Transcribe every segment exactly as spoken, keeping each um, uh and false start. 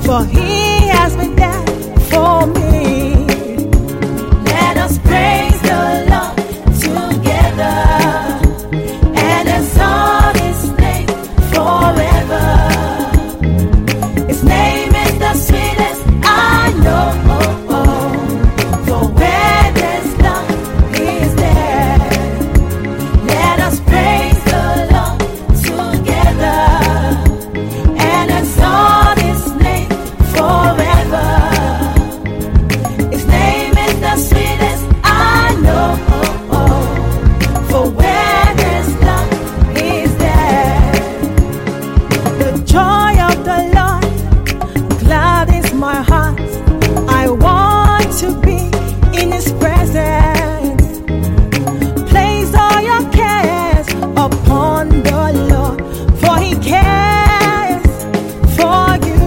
for He has been there for me. Let us praise the Lord together and exalt His name forever. His name is the sweetest I know. For where there's love, He is there. Let us praise the Lord together and exalt His name forever. His name is the sweetest I know. For where there's love, He is there. The joy of the Lord gladdens my heart. I want to be in His presence. Place all your cares upon the Lord, for He cares for you.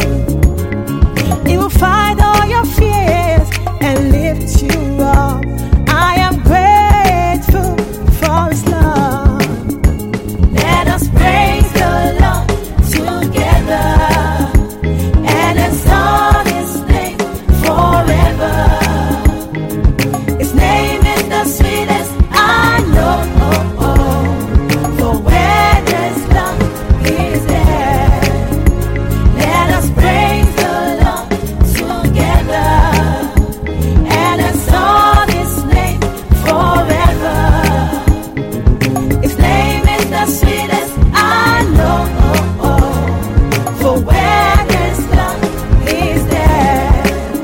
He will fight all your fears and lift you up. I am grateful for His love. Let us praise the Lord together and exalt His name forever. His name is the sweetest I know. For where there's love, He is there. Let us praise the Lord together and exalt His name forever. His name is the sweetest I know. For where there's love, He is there.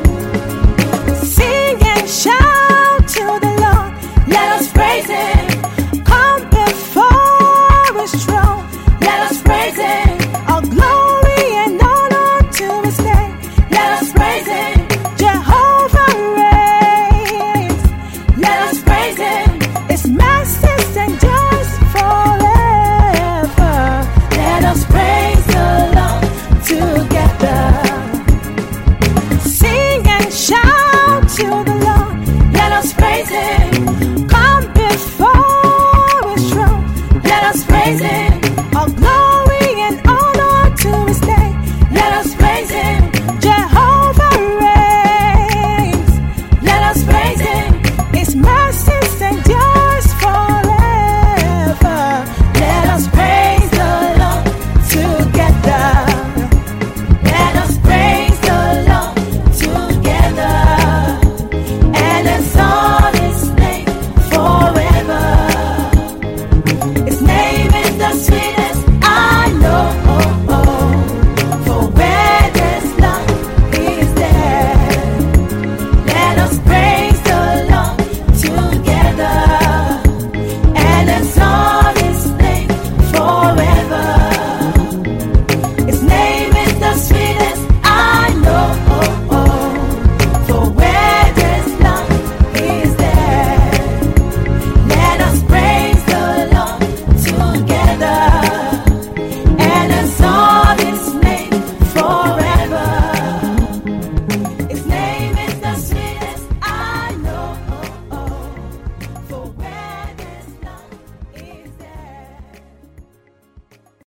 Sing and shout to the Lord. Let us praise Him. Come before His throne. Let us praise Him. All glory and honor to His name. Let us praise Him. Jehovah reigns. Let us praise Him. His mercies endures forever. Let us praise the Lord together. Sing and shout to the Lord. Let us praise Him. Come before His throne. Let us praise Him. All glory and honor to His name. Let us praise Him. Jehovah reigns. Let us praise Him. His mercies endures forever. Let us praise the Lord together. Let us praise the Lord together and exalt His name forever. His name is the sweetest I know. For where there's love, He is there. Let us praise the Lord together and exalt